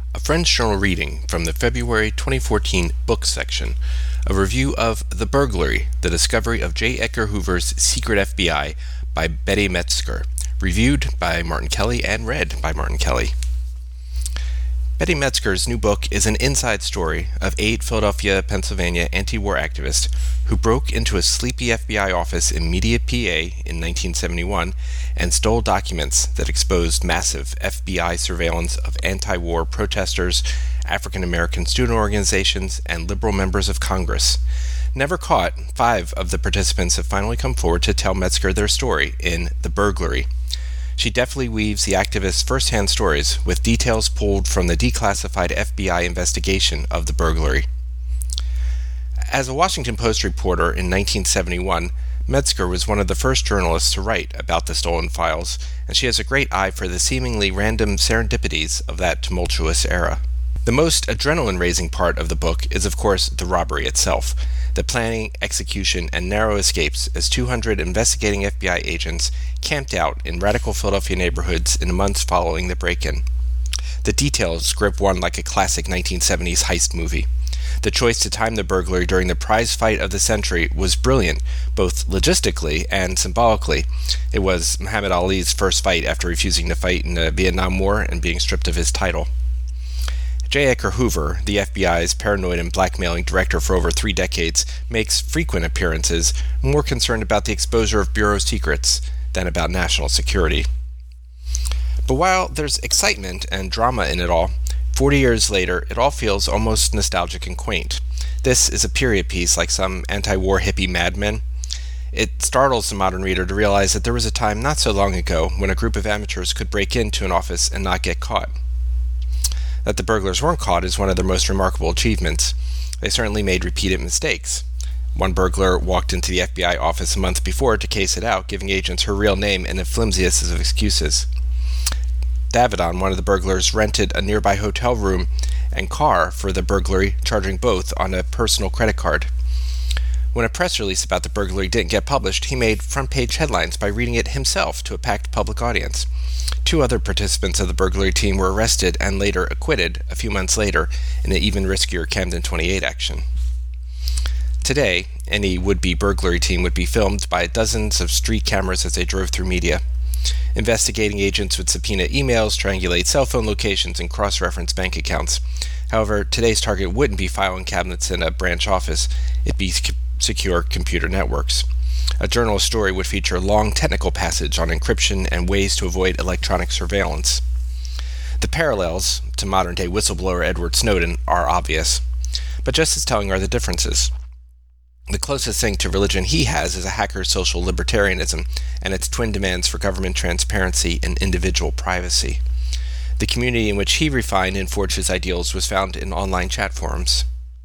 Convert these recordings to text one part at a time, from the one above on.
a Friends Journal reading from the February 2014 book section, a review of The Burglary, The Discovery of J. Edgar Hoover's Secret FBI by Betty Metzger, reviewed by Martin Kelly and read by Martin Kelly. Betty Metzger's new book is an inside story of 8 Philadelphia, Pennsylvania anti-war activists who broke into a sleepy FBI office in Media, PA in 1971 and stole documents that exposed massive FBI surveillance of anti-war protesters, African American student organizations, and liberal members of Congress. Never caught, 5 of the participants have finally come forward to tell Metzger their story in The Burglary. She deftly weaves the activists' first-hand stories with details pulled from the declassified FBI investigation of the burglary. As a Washington Post reporter in 1971, Metzger was one of the first journalists to write about the stolen files, and she has a great eye for the seemingly random serendipities of that tumultuous era. The most adrenaline-raising part of the book is, of course, the robbery itself, the planning, execution, and narrow escapes as 200 investigating FBI agents camped out in radical Philadelphia neighborhoods in the months following the break-in. The details grip one like a classic 1970s heist movie. The choice to time the burglary during the prize fight of the century was brilliant, both logistically and symbolically. It was Muhammad Ali's first fight after refusing to fight in the Vietnam War and being stripped of his title. J. Edgar Hoover, the FBI's paranoid and blackmailing director for over 3 decades, makes frequent appearances, more concerned about the exposure of bureau secrets than about national security. But while there's excitement and drama in it all, 40 years later, it all feels almost nostalgic and quaint. This is a period piece like some anti-war hippie madmen. It startles the modern reader to realize that there was a time not so long ago when a group of amateurs could break into an office and not get caught. That the burglars weren't caught is one of their most remarkable achievements. They certainly made repeated mistakes. One burglar walked into the FBI office a month before to case it out, giving agents her real name and the flimsiest of excuses. Davidon, one of the burglars, rented a nearby hotel room and car for the burglary, charging both on a personal credit card. When a press release about the burglary didn't get published, he made front-page headlines by reading it himself to a packed public audience. 2 other participants of the burglary team were arrested and later acquitted a few months later in the even riskier Camden 28 action. Today, any would-be burglary team would be filmed by dozens of street cameras as they drove through Media. Investigating agents would subpoena emails, triangulate cell phone locations, and cross-reference bank accounts. However, today's target wouldn't be filing cabinets in a branch office. It'd be secure computer networks. A journalist story would feature a long technical passage on encryption and ways to avoid electronic surveillance. The parallels to modern-day whistleblower Edward Snowden are obvious, but just as telling are the differences. The closest thing to religion he has is a hacker's social libertarianism and its twin demands for government transparency and individual privacy. The community in which he refined and forged his ideals was found in online chat forums.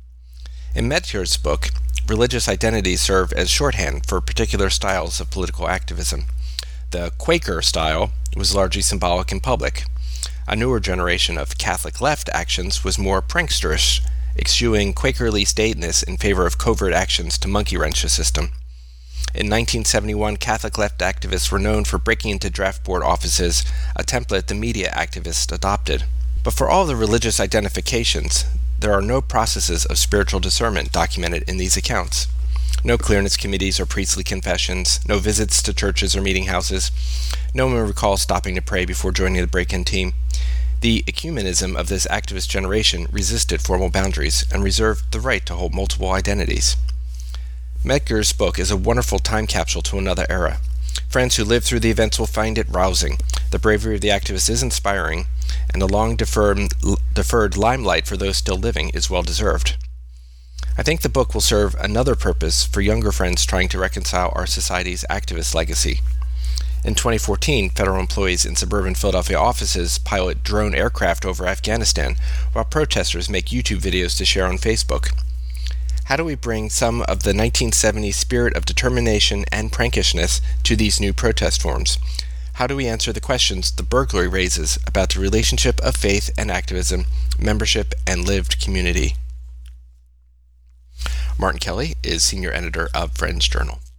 In Metzger's book, religious identities serve as shorthand for particular styles of political activism. The Quaker style was largely symbolic in public. A newer generation of Catholic left actions was more pranksterish, eschewing Quakerly staidness in favor of covert actions to monkey-wrench the system. In 1971, Catholic left activists were known for breaking into draft board offices, a template the media activists adopted. But for all the religious identifications, there are no processes of spiritual discernment documented in these accounts. No clearness committees or priestly confessions, no visits to churches or meeting houses. No one recalls stopping to pray before joining the break-in team. The ecumenism of this activist generation resisted formal boundaries and reserved the right to hold multiple identities. Metzger's book is a wonderful time capsule to another era. Friends who lived through the events will find it rousing. The bravery of the activists is inspiring, and the long-deferred limelight for those still living is well-deserved. I think the book will serve another purpose for younger friends trying to reconcile our society's activist legacy. In 2014, federal employees in suburban Philadelphia offices pilot drone aircraft over Afghanistan, while protesters make YouTube videos to share on Facebook. How do we bring some of the 1970s spirit of determination and prankishness to these new protest forms? How do we answer the questions the burglary raises about the relationship of faith and activism, membership, and lived community? Martin Kelly is senior editor of Friends Journal.